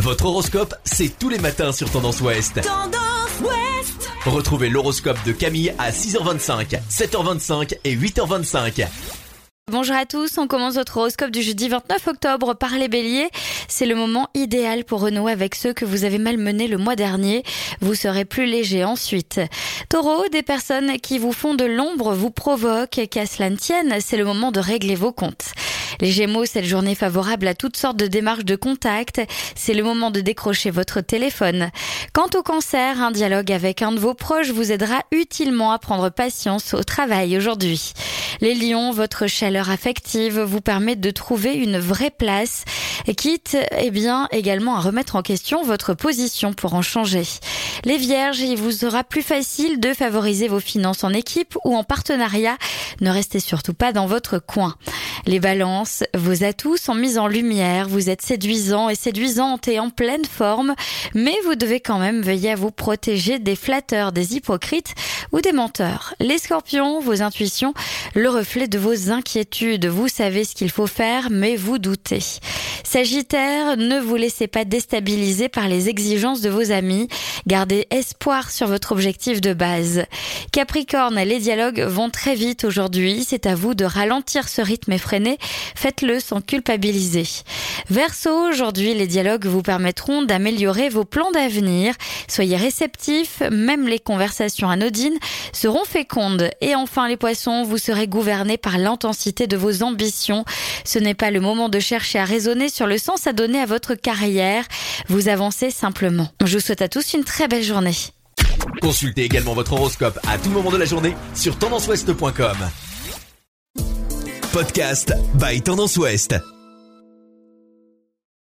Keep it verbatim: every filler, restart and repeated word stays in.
Votre horoscope, c'est tous les matins sur Tendance Ouest. Tendance Ouest. Retrouvez l'horoscope de Camille à six heures vingt-cinq, sept heures vingt-cinq et huit heures vingt-cinq. Bonjour à tous, on commence votre horoscope du jeudi vingt-neuf octobre par les béliers. C'est le moment idéal pour renouer avec ceux que vous avez malmenés le mois dernier. Vous serez plus léger ensuite. Taureau, des personnes qui vous font de l'ombre vous provoquent. Qu'à cela ne tienne, c'est le moment de régler vos comptes. Les Gémeaux, cette journée favorable à toutes sortes de démarches de contact. C'est le moment de décrocher votre téléphone. Quant au Cancer, un dialogue avec un de vos proches vous aidera utilement à prendre patience au travail aujourd'hui. Les Lions, votre chaleur affective vous permet de trouver une vraie place, quitte eh bien, également à remettre en question votre position pour en changer. Les Vierges, il vous sera plus facile de favoriser vos finances en équipe ou en partenariat. Ne restez surtout pas dans votre coin. Les Balances, vos atouts sont mis en lumière. Vous êtes séduisant et séduisante et en pleine forme, mais vous devez quand même veiller à vous protéger des flatteurs, des hypocrites ou des menteurs. Les Scorpions, vos intuitions, le reflet de vos inquiétudes. Vous savez ce qu'il faut faire, mais vous doutez. Sagittaire, ne vous laissez pas déstabiliser par les exigences de vos amis. Gardez espoir sur votre objectif de base. Capricorne, les dialogues vont très vite aujourd'hui. C'est à vous de ralentir ce rythme effréné. Faites-le sans culpabiliser. Verseau, aujourd'hui, les dialogues vous permettront d'améliorer vos plans d'avenir. Soyez réceptifs, même les conversations anodines seront fécondes. Et enfin, les Poissons, vous serez gouvernés par l'intensité de vos ambitions. Ce n'est pas le moment de chercher à raisonner sur le sens à donner à votre carrière. Vous avancez simplement. Je vous souhaite à tous une très belle journée. Consultez également votre horoscope à tout moment de la journée sur tendance ouest point com. Podcast by Tendance Ouest.